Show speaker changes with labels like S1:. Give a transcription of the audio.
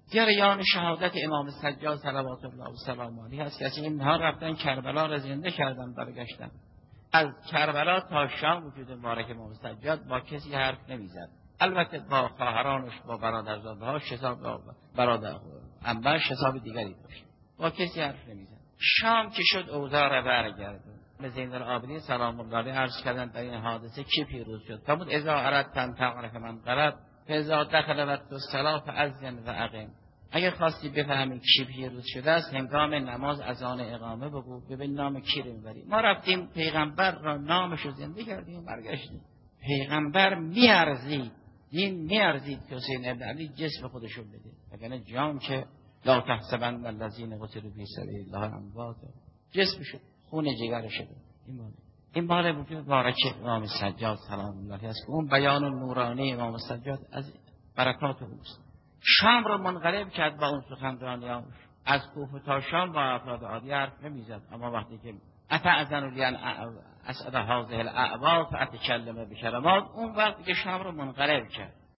S1: جریان شهادت امام سجاد صلوات الله و سلام علیه هست که اینها رفتن کربلا را زنده کردن، برگشتن از کربلا تا شام وجود مبارک امام سجاد با کسی حرف نمیزد. البته با خواهرانش، با برادرزاده‌هاش حساب، برادر انباش حساب دیگری داشت، با کسی حرف نمیزد. شام که شد اوضاع را برگردون. به زین العابدین سلام الله علیه عرض کردن در این حادثه کی پیروز شد؟ فرمود اذا اردت ان تعرف من غلب فاذا دخل وقت الصلاه فاذن و اقم. اگر خواستی بفهمی کی پیروز شده است، هنگام نماز اذان اقامه بگو، ببین نام کی رو میبری. ما رفتیم پیغمبر را نامش رو زنده کردیم، برگشتیم. پیغمبر میارزید، دین میارزید که حسین ابن علی جسم خودشو بده، وگرنه جان که لا تحسبن الذین قتلوا فی سبیل الله اموات، جسمشو خون جگر شده. این مال مبارک امام سجاد سلام الله علیه است که اون بیان نورانی امام سجاد از برکات اوست. شام را منقلب کرد با اون سخنرانیاش. از کوفه تا شام با افراد عادی حرف نمیزد، اما وقتی که اتأذن لی ان اسعد هذه الاعواد فاتکلم بکلمات، اون وقتی که شام را منقلب کرد